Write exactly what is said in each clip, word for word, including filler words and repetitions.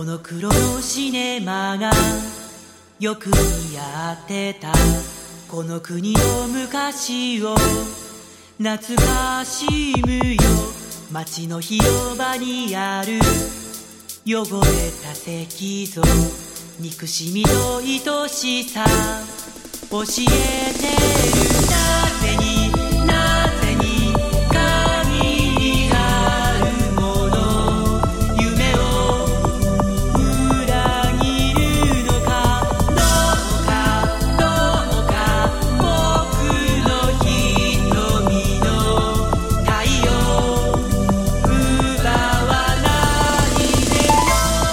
この黒のシネマがよく似合ってた。この国の昔を懐かしむよ。街の広場にある汚れた石像、憎しみと愛しさ教えてる。なぜになぜに神にあるもの、夢を裏切るのか。どうかどうか僕の瞳の太陽奪わないでよ。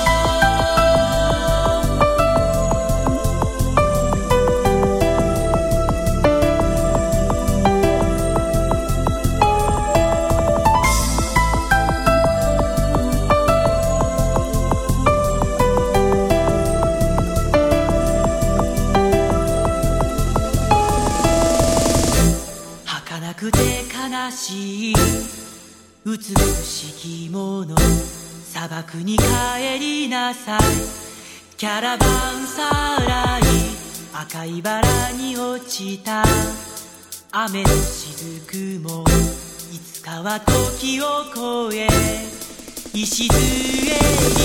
儚くて悲しい美しきもの、砂漠に帰りなさい。キャラバンさらい赤いバラに落ちた雨の雫もいつかは時を越え礎に